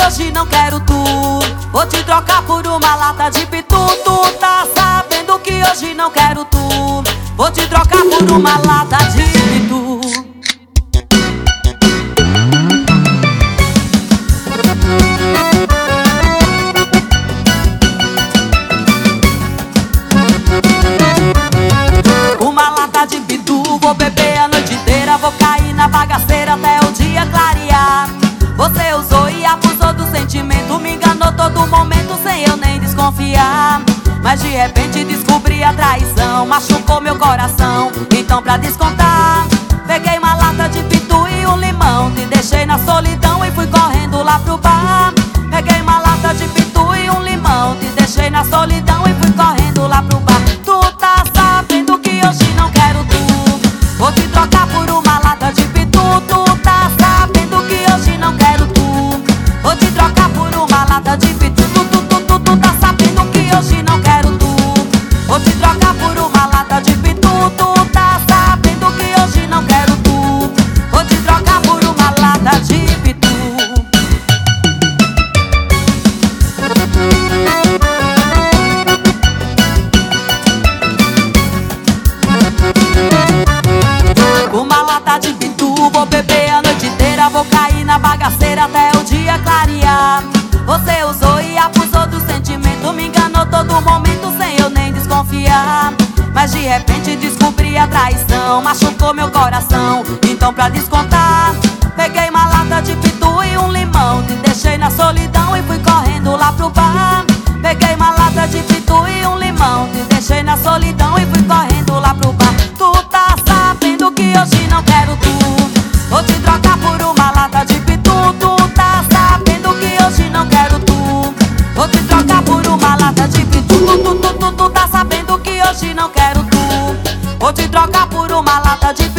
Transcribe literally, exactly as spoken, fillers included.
hoje não quero tu. Vou te trocar por uma lata de pitu. Tu tá sabendo que hoje não quero tu. Vou te trocar por uma lata de pitu. Uma lata de pitu, vou beber a noite inteira. Vou cair na bagaceira até o dia clarear. Você usou e abusou do sentimento, me enganou todo momento sem eu nem desconfiar. Mas de repente descobri a traição, machucou meu coração. Então pra descontar, peguei uma lata de pitu e um limão. Te deixei na solidão e fui correndo lá pro bar. Peguei uma lata de pitu e um limão. Te deixei na solidão e fui correndo lá pro bar. Tu tá sabendo que hoje não quero tu. Vou te trocar por uma lata de pitu. Tu tá sabendo que hoje não quero tu. Vou te trocar por uma lata de pitu. Tu, tu, tu, tu, tu tá sabendo que hoje não quero tu. Vou te trocar por uma lata de pitu. Tu tá sabendo que hoje não quero tu. Vou te trocar por uma lata de pitu. Uma lata de pitu, vou beber a noite inteira. Vou cair na bagaceira até o dia clarear. Você usou e abusou do sentimento, me enganou todo momento sem eu nem desconfiar. Mas de repente descobri a traição, machucou meu coração. Então pra descontar, peguei uma lata de pitu e um limão. Te deixei na solidão e fui correndo lá pro bar. Peguei uma lata de pitu e um limão. Te deixei na solidão e fui correndo lá pro bar. Tu tá sabendo que hoje não quero tu. Vou te trocar por uma lata de pitu. Tu tá sabendo que hoje não quero tu. Vou te trocar por uma lata de pitu. Tu, tu, tu, tu, tu tá sabendo que hoje não quero tu. Vou te trocar por uma lata de pitu.